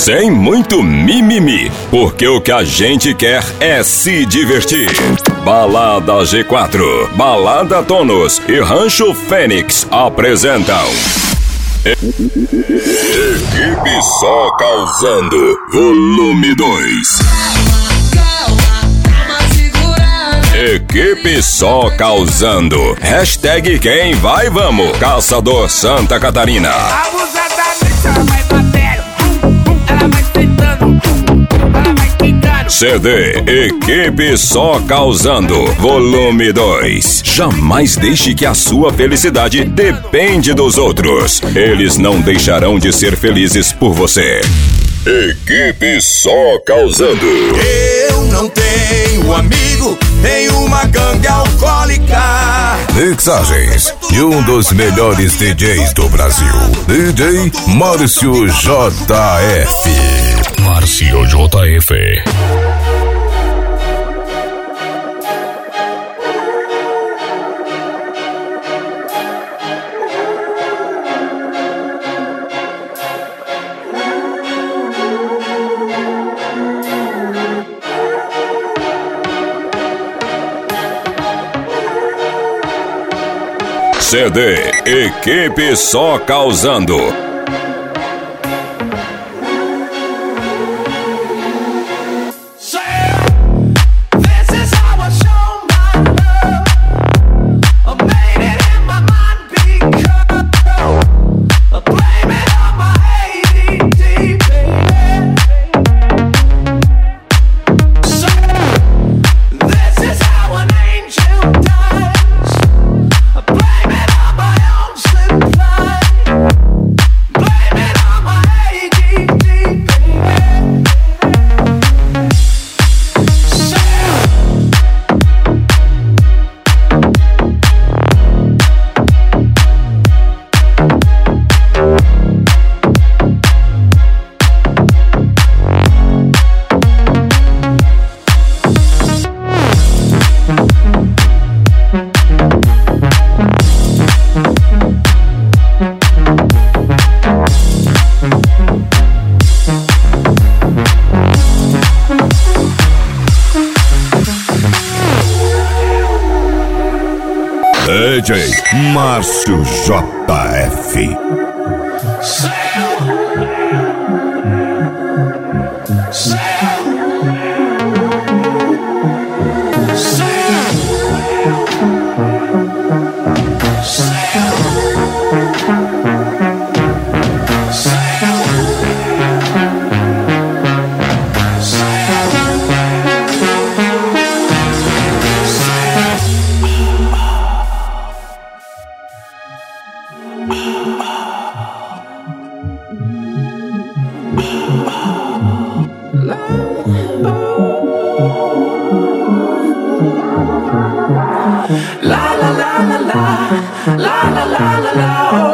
Sem muito mimimi, porque o que a gente quer é se divertir. Balada G4, Balada Tonos e Rancho Fênix apresentam Equipe Só Causando, volume 2. Equipe Só Causando. Hashtag quem vai vamos. Caçador Santa Catarina. Abusadamente ela vai batendo, ela vai sentando, ela vai quicando. CD Equipe Só Causando, volume 2. Jamais deixe que a sua felicidade depende dos outros. Eles não deixarão de ser felizes por você. Equipe Só Causando. Eu não tenho amigo, tenho uma gangue alcoólica. Mixagens de um dos melhores DJs do Brasil, DJ Márcio JF. Márcio JF. CD Equipe Só Causando. DJ Márcio JF. La la la la la, la la la la la.